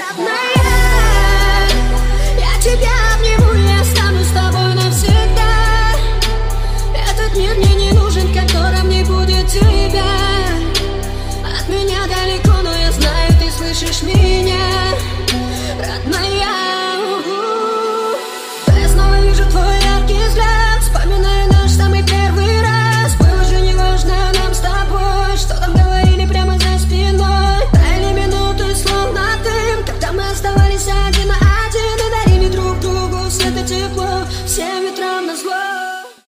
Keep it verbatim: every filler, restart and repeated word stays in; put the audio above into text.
родная. Я тебя обниму, я останусь с тобой навсегда. Этот мир мне не нужен, в котором не будет тебя. От меня далеко, но я знаю, ты слышишь меня.